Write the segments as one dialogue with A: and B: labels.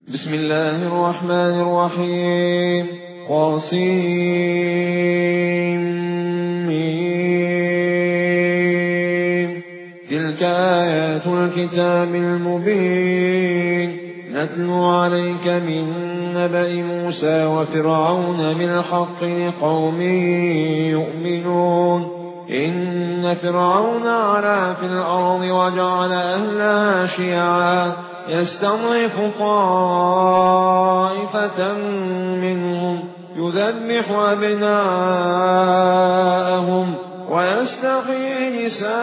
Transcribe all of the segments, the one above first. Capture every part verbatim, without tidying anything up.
A: بسم الله الرحمن الرحيم. قاسمين. تلك آيات الكتاب المبين نتلو عليك من نبأ موسى وفرعون بالحق لقوم يؤمنون. إن فرعون علا في الأرض وجعل أهلها شيعا يستضعف طائفة منهم يذبح أبناءهم ويستحيي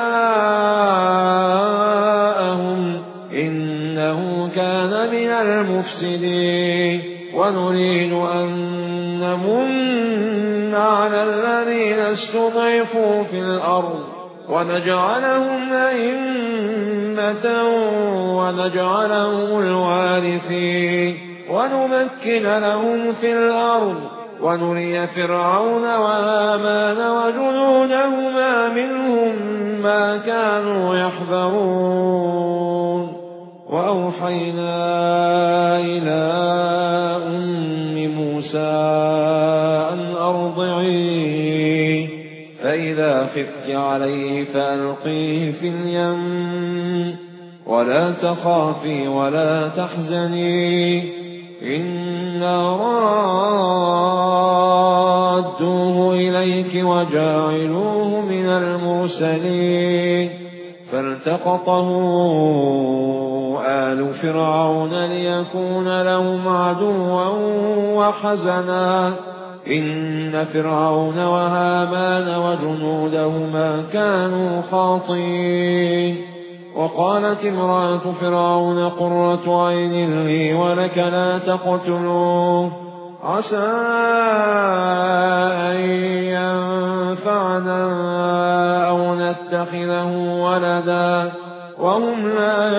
A: نساءهم إنه كان من المفسدين. ونريد أن نمن على الذين استضعفوا في الأرض ونجعلهم أئمة ونجعلهم الوارثين ونمكن لهم في الأرض ونري فرعون وهامان وجنودهما منهم ما كانوا يحذرون. وأوحينا إلى أم موسى أن أرضعيه فإذا خفت عليه فألقيه في اليم ولا تخافي ولا تحزني إنا رادوه إليك وجاعلوه من المرسلين. فالتقطه آل فرعون ليكون لهم عدوا وحزنا إن فرعون وهامان وجنودهما كانوا خاطئين. وقالت امرأة فرعون قرة عين لي ولك لا تقتلوه عسى أن ينفعنا أو نتخذه ولدا وهم لا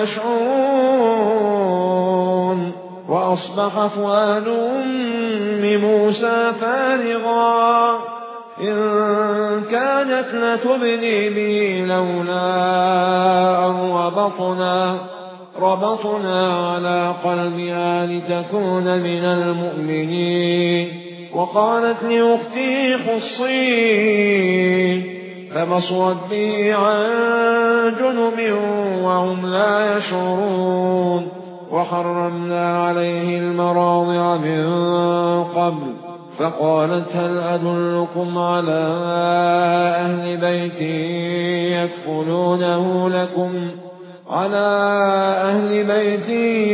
A: يشعرون. وأصبح فؤاد أم موسى فارغا إن كانت لتبدي به لولا أن ربطنا, ربطنا على قلبها لتكون من المؤمنين. وقالت لأختي قصيه فبصرت به عن جنب وهم لا يشعرون. وحرمنا عليه المراضع من قبل فقالت هل أدلكم على أهل بيت يكفلونه لكم على أهل بيت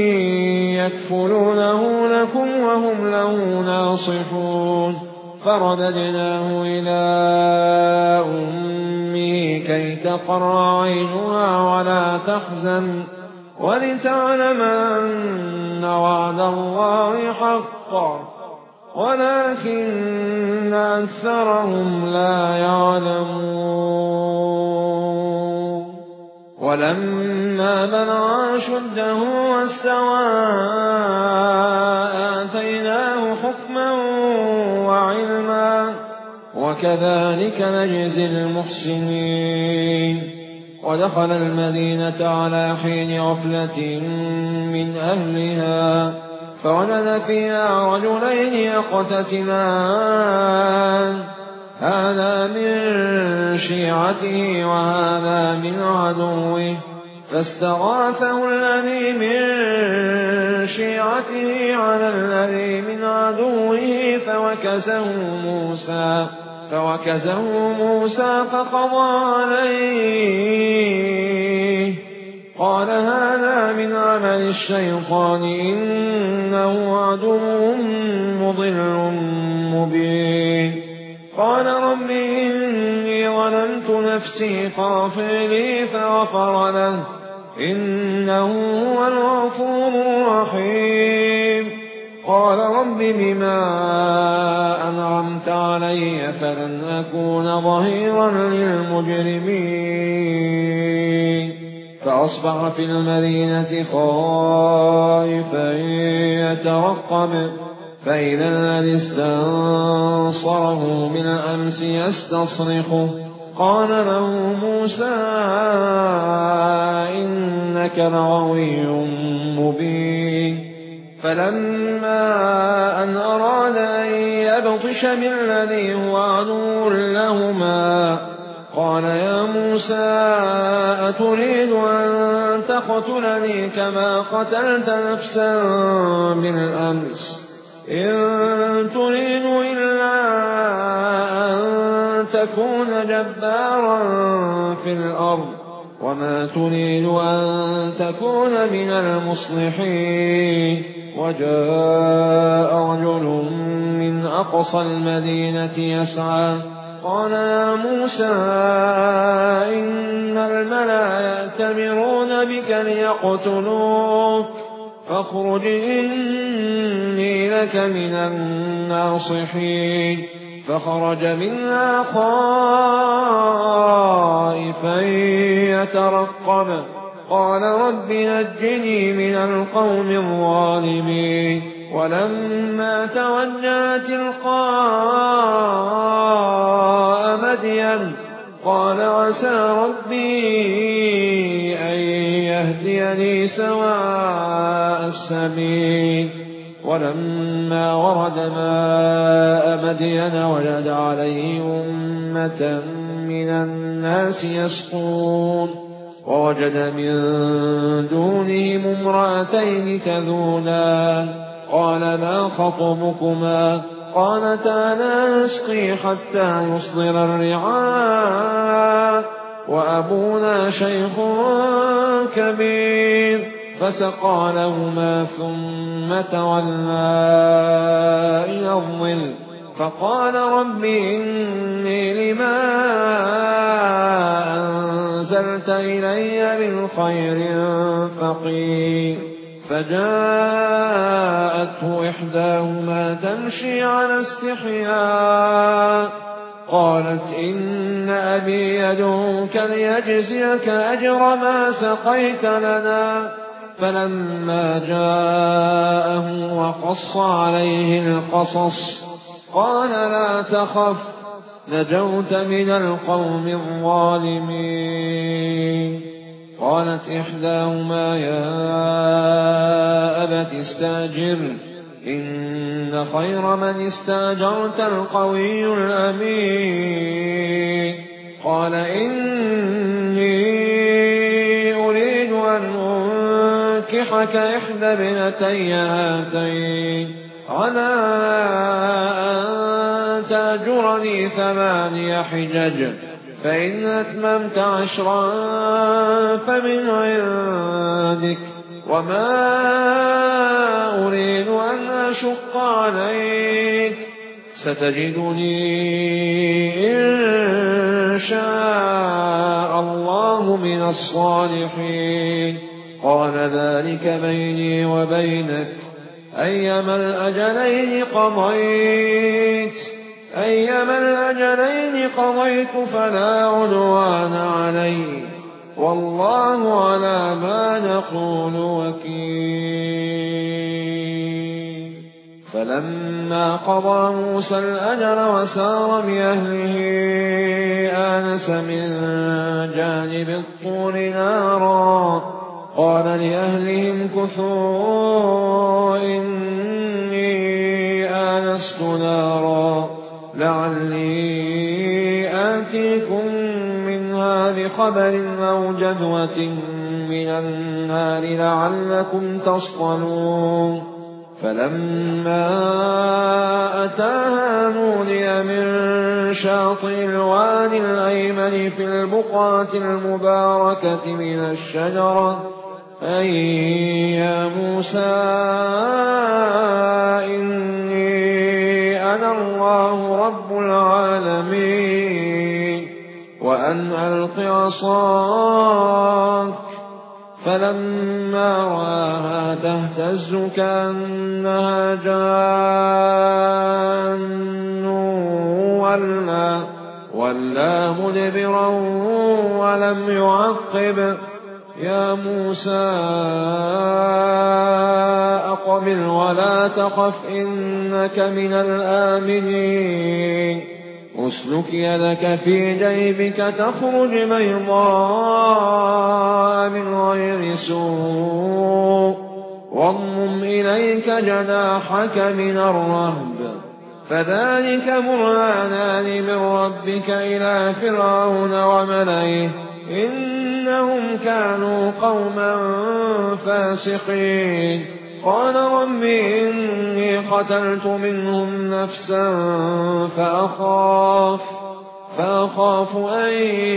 A: يكفلونه لكم وهم له ناصحون. فرددناه إلى أمه كي تقر عينها ولا تحزن ولتعلم أن وعد الله حق ولكن أكثرهم لا يعلمون. ولما بلغ أشده واستوى آتيناه حكما وعلما وكذلك نجزي المحسنين. ودخل المدينة على حين غفلة من أهلها فوجد فيها رجلين يقتتلان هذا من شيعته وهذا من عدوه فاستغاثه الذي من شيعته على الذي من عدوه فوكزه موسى فوكزه موسى فقضى عليه قال هذا من عمل الشيطان إنه عدو مضل مبين. قال رب إني ظلمت نفسي فاغفر لي فغفر له إنه هو الغفور الرحيم. قال رب بما أنعمت علي فلن أكون ظهيرا للمجرمين. فأصبح في المدينة خائفا يترقب فإذا الذي استنصره بالأمس يستصرخه قال له موسى إنك لغوي مبين فلما أن أراد أن يبطش بالذي هو عدو لهما قال يا موسى أتريد أن تقتلني كما قتلت نفسا بالأمس إن تريد إلا أن تكون جبارا في الأرض وما تريد أن تكون من المصلحين وجاء رجل من أقصى المدينة يسعى قال يا موسى إن الملأ يأتمرون بك ليقتلوك فاخرج إني لك من الناصحين فخرج منها خائفا يترقب قال رب نجني من القوم الظالمين ولما توجه تلقاء مدين قال عسى ربي أن يهديني سواء السبيل ولما ورد ماء مدين وجد عليه أمة من الناس يسقون ووجد من دونهم امرأتين تذودان قال ما خطبكما قالتا لا نسقي حتى يصدر الرعاء وأبونا شيخ كبير فسقى لهما ثم تولى إلى الظل فقال رب إني لما أنزلت إلي من خير فقير فجاءته إحداهما تمشي على استحياء قالت إن أبي يدعوك ليجزيك أجر ما سقيت لنا فلما جاءه وقص عليه القصص قال لا تخف نجوت من القوم الظالمين قالت إحداهما يا أبت استأجره إن خير من استأجرت القوي الأمين قال إني أريد أن أنكحك إحدى ابنتي هاتين على أن تأجرني ثماني حجج فإن أتممت عشرا فمن عندك وما أريد أن أشق عليك ستجدني إن شاء الله من الصالحين قال ذلك بيني وبينك أيما الأجلين قضيت أيما الأجلين قضيت فلا عدوان علي والله على ما نقول وكيل فلما قضى موسى الأجل وسار بأهله آنس من جانب الطور نارا قال لأهلهم كثوا إني آنست نارا لعلي آتيكم منها بخبر أو جذوة من النار لعلكم تصطلون فلما أتاها نودي من شاطئ الوادي الأيمن في البقعة المباركة من الشجرة أي يا موسى إني أنا الله رب العالمين وأن ألق عصاك فلما رآها تهتز كأنها جان ولا, ولا مدبرا ولم يعقب يا موسى أقبل ولا تخف إنك من الآمنين أسلك يدك في جيبك تخرج بيضاء من غير سوء واضمم إليك جناحك من الرهب فذلك برهانان من ربك إلى فرعون وملئه إنهم كانوا قوما فاسقين قال رب إني قتلت منهم نفسا فأخاف فأخاف أن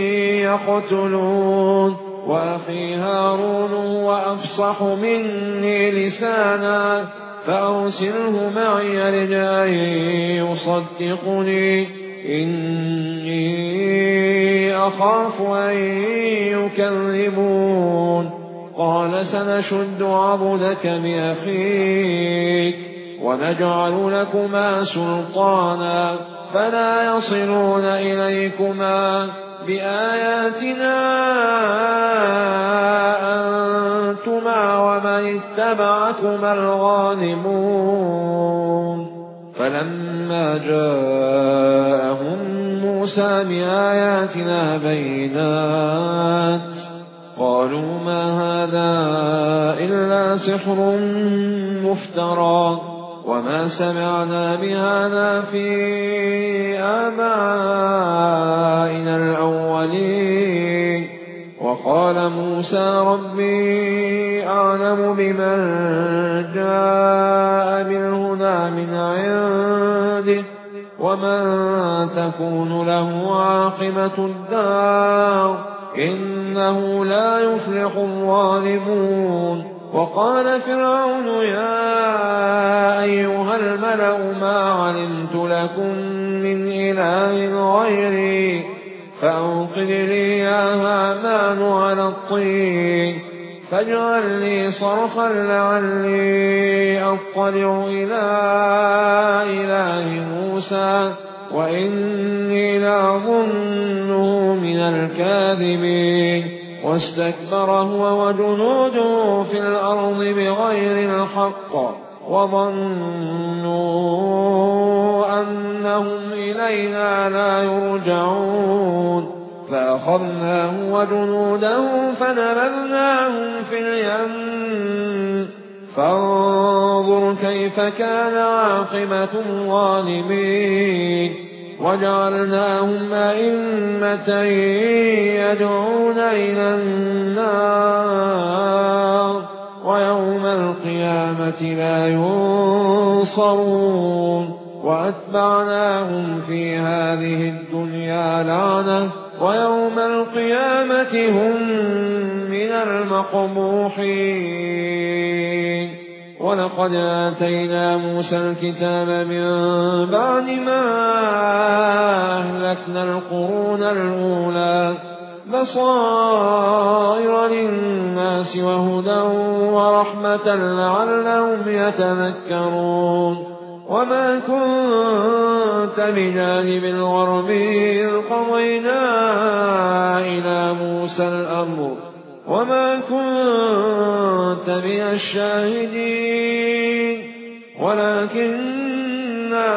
A: يقتلون وأخي هارون هو أفصح مني لسانا فأرسله معي رجاء يصدقني إني أخاف أن يكذبون قال سنشد عضدك بأخيك ونجعل لكما سلطانا فلا يصلون إليكما بآياتنا أنتما ومن اتبعكما الغالبون فلما جاءهم موسى بآياتنا بينات قالوا ما هذا إلا سحر مفترى وما سمعنا بهذا في آبائنا الأولين وقال موسى ربي أعلم بمن جاء بالهدى من عنده ومن تكون له عاقبة الدار إنه لا يفلح الظالمون وقال فرعون يا أيها الملأ ما علمت لكم من إله غيري فأوقد لي يا هامان على الطين فاجعل لي صرحا لعلي أطلع إلى إله موسى وإني لأظنه من الكاذبين واستكبر هو وجنوده في الأرض بغير الحق وظنوا أنهم إلينا لا يرجعون فأخذناه وجنوده فنبذناهم في اليم فانظر كيف كان عاقبة الظالمين وجعلناهم أئمة يدعون إلى النار ويوم القيامة لا ينصرون وأتبعناهم في هذه الدنيا لعنة ويوم القيامة هم من المقبوحين ولقد آتينا موسى الكتاب من بعد ما أهلكنا القرون الأولى بصائر للناس وهدى ورحمة لعلهم يتذكرون وما كنت بجانب الغرب إذ قضينا إلى موسى الأمر وما كنت من الشاهدين ولكننا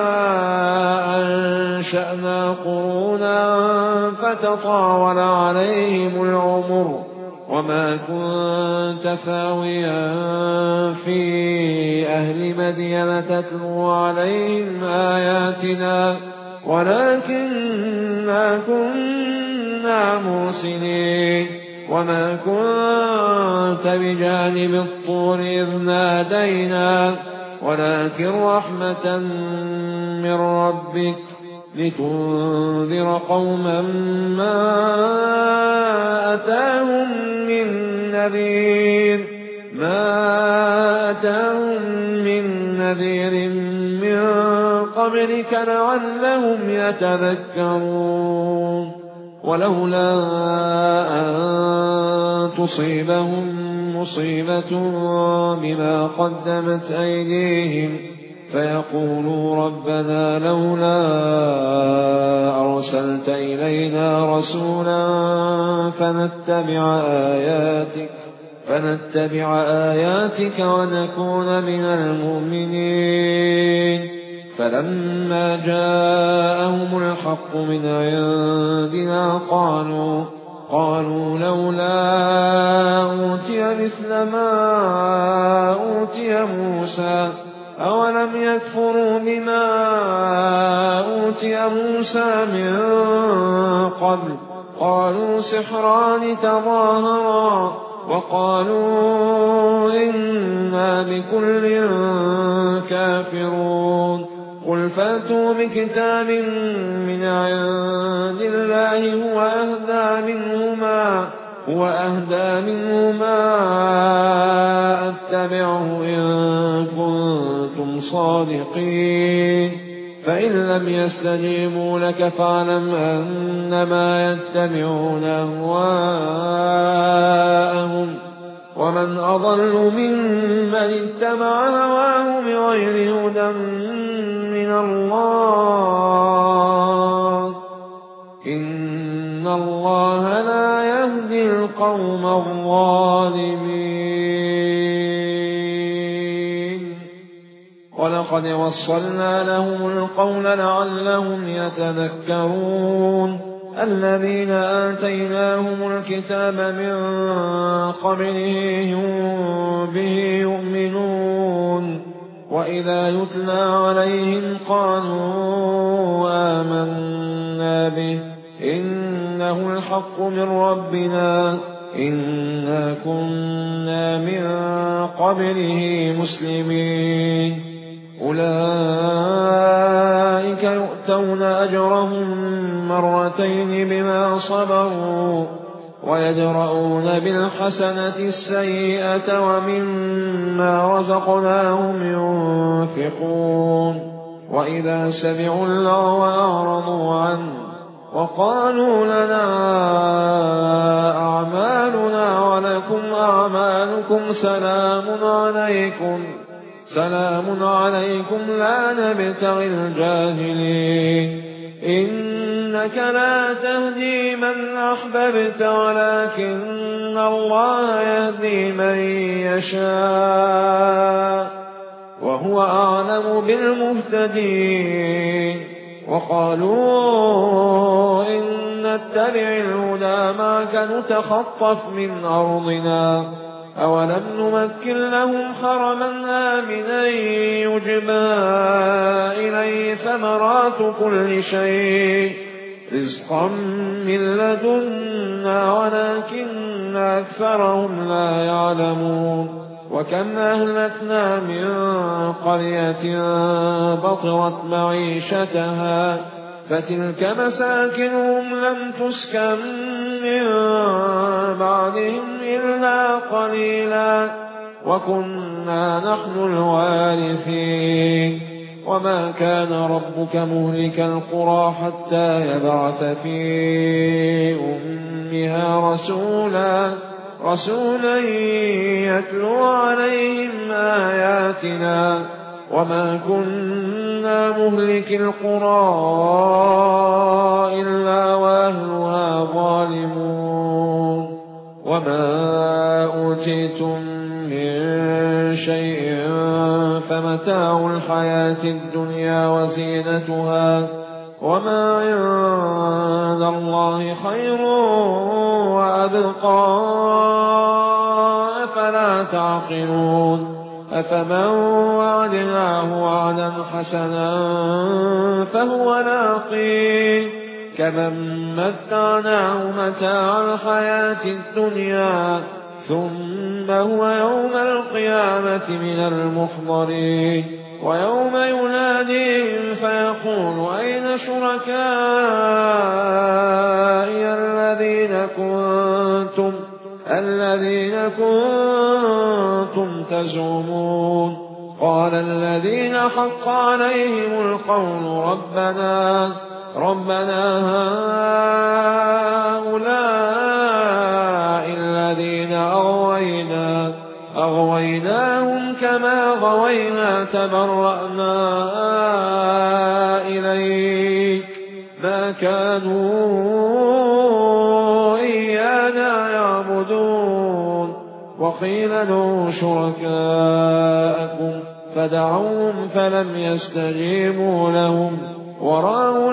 A: أنشأنا قرونا فتطاول عليهم العمر وما كنت ثاويا في أهل مدين تتلو عليهم آياتنا ولكننا كنا مرسلين وما كنت بجانب الطور إذ نادينا ولكن رحمة من ربك لتنذر قوما ما أتاهم من نذير ما أتاهم من نذير من قبلك لعلهم يتذكرون ولولا أن تصيبهم مصيبة بما قدمت أيديهم فيقولوا ربنا لولا أرسلت إلينا رسولا فنتبع آياتك فنتبع آياتك ونكون من المؤمنين فلما جاءهم الحق من عندنا قالوا قالوا لولا أوتي مثل ما أوتي موسى أولم يكفروا بما أوتي موسى من قبل قالوا سحران تظاهرا وقالوا إنا بكل كافرون قل فاتوا بكتاب من عند الله هو أهدى منهما هو أهدى منهما أتبعه إن كنتم صادقين فإن لم يستجيبوا لك فاعلم أنما يتبعون أهواءهم ومن أضل ممن اتبع هواه بغير هدى من الله إن الله لا يهدي القوم الظالمين ولقد وصلنا لهم القول لعلهم يتذكرون الذين آتيناهم الكتاب من قبله به يؤمنون وإذا يتلى عليهم قالوا آمنا به إنه الحق من ربنا إنا كنا من قبله مسلمين أولئك يؤتون أجرهم مرتين بما صبروا ويدرؤون بالحسنة السيئة ومما رزقناهم ينفقون وإذا سمعوا اللغو أعرضوا عنه وقالوا لنا أعمالنا ولكم أعمالكم سلام عليكم سلام عليكم لا نبتغي الجاهلين إنك لا تهدي من أحببت ولكن الله يهدي من يشاء وهو أعلم بالمهتدين وقالوا إن نتبع الهدى معك نتخطف من أرضنا أولم نمكن لهم حرما آمنا يجبى إليه ثمرات كل شيء رزقا من لدنا ولكن أكثرهم لا يعلمون وكم أهلكنا من قرية بطرت معيشتها فتلك مساكنهم لم تسكن من بعدهم إلا قليلا وكنا نحن الوارثين وما كان ربك مهلك القرى حتى يبعث في أمها رسولا رسولا يتلو عليهم آياتنا وما كنا مهلك القرى إلا وأهلها ظالمون وما أوتيتم من شيء فمتاع الحياة الدنيا وزينتها وما عند الله خير وأبقى أفلا تعقلون أفمن وعدناه وعدا حسنا فهو لاقيه كمن متعناه متاع الحياة الدنيا ثم هو يوم القيامة من المحضرين ويوم يناديهم فيقول أين شركائي الذين كنتم الذين كنتم تزعمون قال الذين حق عليهم القول ربنا ربنا هؤلاء الذين أغوينا أغويناهم كما غوينا تبرأنا إليك ما كانوا إيانا يعبدون وقيل ادعوا شركاءكم فدعوهم فلم يستجيبوا لهم ورأوا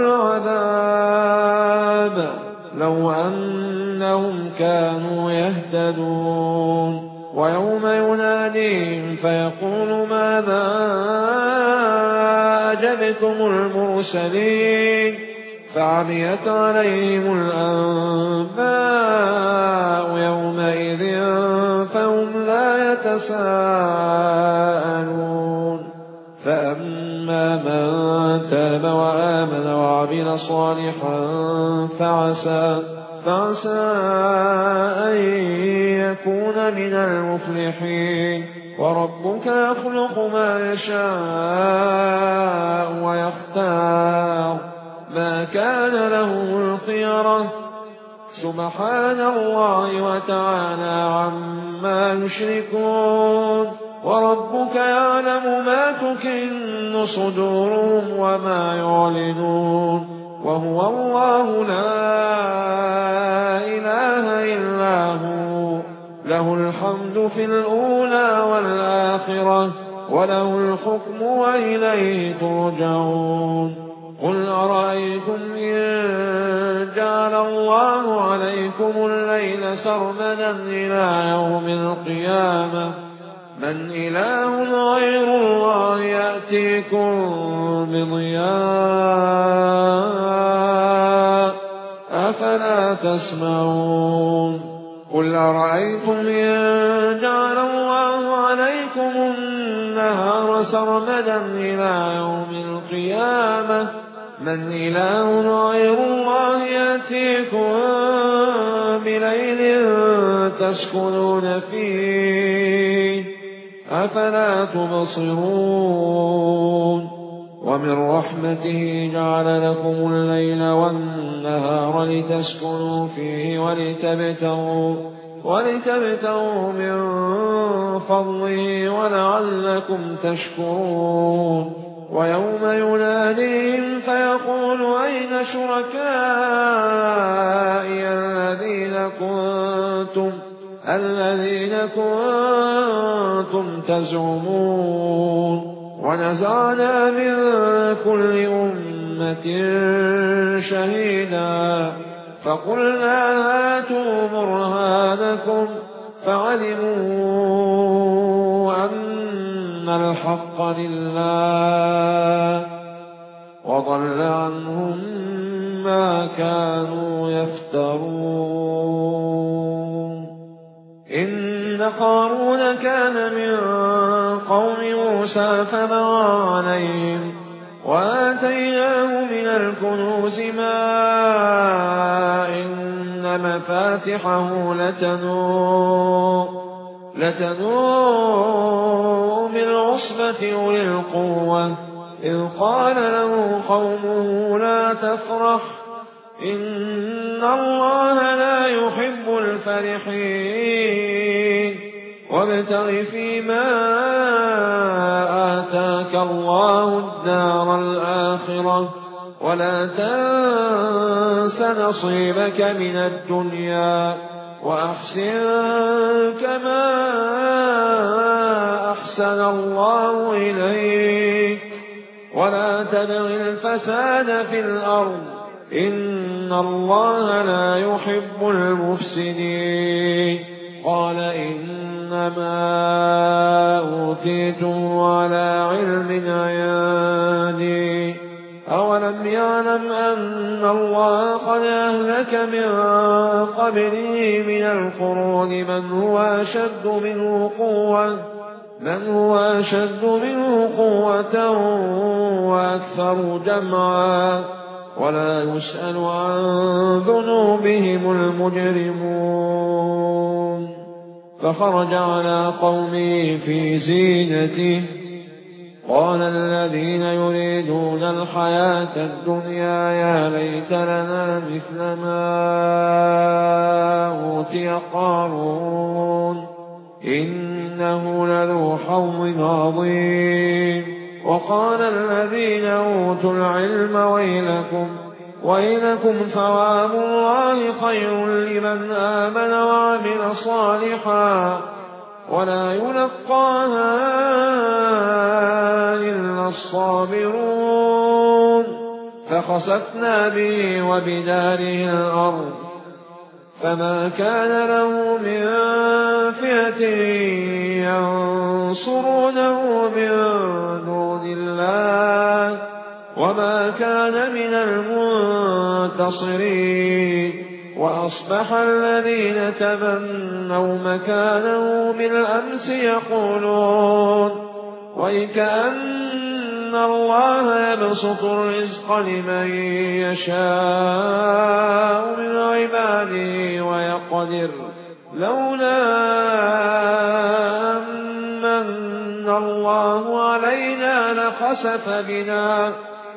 A: العذاب لو أنهم كانوا يهتدون ويوم يناديهم فيقول ماذا أجبتم المرسلين فعميت عليهم الأنباء يومئذ فهم لا يتساءلون فأما من تاب وآمن وعمل صالحا فعسى, فعسى أن يكون من المفلحين وربك يخلق ما يشاء ويختار ما كان لهم الخيرة سبحان الله وتعالى عما يشركون وربك يعلم ما تكن صدورهم وما يعلنون وهو الله لا إله إلا هو له الحمد في الأولى والآخرة وله الحكم وإليه ترجعون قل أرأيتم إن جعل الله عليكم الليل سرمدا إلى يوم القيامة من إله غير الله يأتيكم بضياء أفلا تسمعون قل أرأيتم إن جعل الله عليكم النهار سرمدا إلى يوم القيامة من إله غير الله يأتيكم بليل تسكنون فيه أفلا تبصرون ومن رحمته جعل لكم الليل والنهار لتسكنوا فيه ولتبتغوا, ولتبتغوا من فضله ولعلكم تشكرون ويوم يناديهم فيقول أين شركائي الذين كنتم الذين كنتم تزعمون ونزعنا من كل أمة شهيدا فقلنا هاتوا برهانكم فعلموا أن الحق لله وضل عنهم ما كانوا يفترون إن قارون كان من قوم موسى فبغى عليهم وآتيناه من الكنوز ما إن مفاتحه لتنوء لتنوء بالعصبة أولي القوة إذ قال له قومه لا تفرح إن الله لا يحب الفرحين وابتغ فيما آتاك الله الدار الآخرة ولا تنس نصيبك من الدنيا وأحسن كما أحسن الله إليك ولا تبغ الفساد في الأرض إن الله لا يحب المفسدين قال إنما أوتيته على علم عندي أولم يعلم أن الله قد أهلك من قبله من القرون من هو أشد منه قوة من هو أشد منه قوة وأكثر جمعا ولا يسأل عن ذنوبهم المجرمون فخرج على قومه في زينته قال الذين يريدون الحياة الدنيا يا ليت لنا مثل ما أوتي قارون إنه لذو حظ عظيم وقال الذين أوتوا العلم ويلكم ويلكم ثواب الله خير لمن آمن وعمل صالحا ولا يلقاها إلا الصابرون فخسفنا به وبداره الأرض فما كان له من فئة ينصرونه من دون الله وما كان من المنتصرين. وأصبح الذين تمنوا مكانه بالأمس يقولون ويكأن الله يبسط الرزق لمن يشاء من عباده ويقدر لولا أمن الله علينا لخسف بنا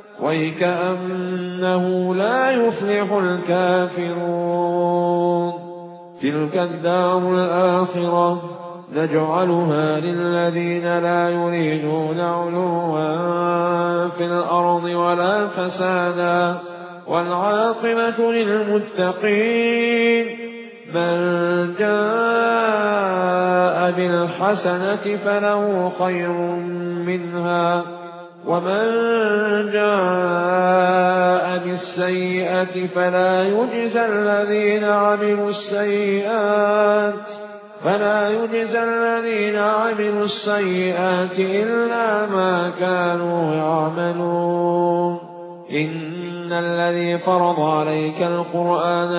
A: ويكأنه لا يفلح الكافرون. تلك الدار الآخرة نجعلها للذين لا يريدون علوا في الأرض ولا فسادا والعاقبة للمتقين. من جاء بالحسنة فله خير منها ومن جاء بالسيئة فلا يجزى الذين عملوا السيئات فلا يجزى الذين عملوا السيئات إلا ما كانوا يعملون. إن الذي فرض عليك القرآن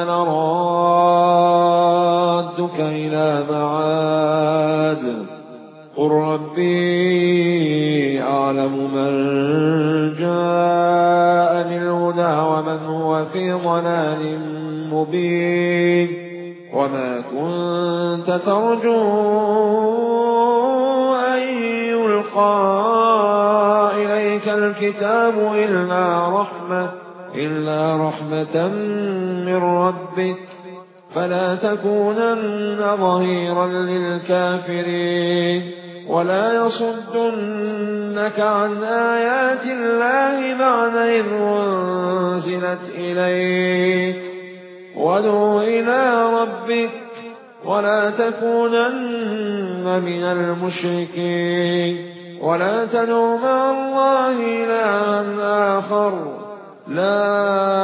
A: لرادك إلى معاد قل ربي أعلم من جاء بالهدى ومن هو في ضلال مبين. وما كنت ترجو أن يلقى إليك الكتاب إلا رحمة إلا رحمة من ربك فلا تكونن ظهيرا للكافرين ولا يصدنك عن آيات الله بعد إذ أنزلت إليك وادع إلى ربك ولا تكونن من المشركين ولا تدع مع الله إلها آخر لا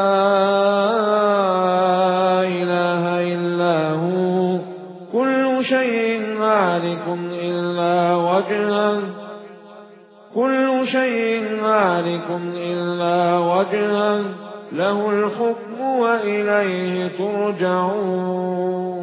A: إله إلا هو كل شيء هالك إلا وجهه كل شيء هالك إلا وجهه له الحكم وإليه ترجعون.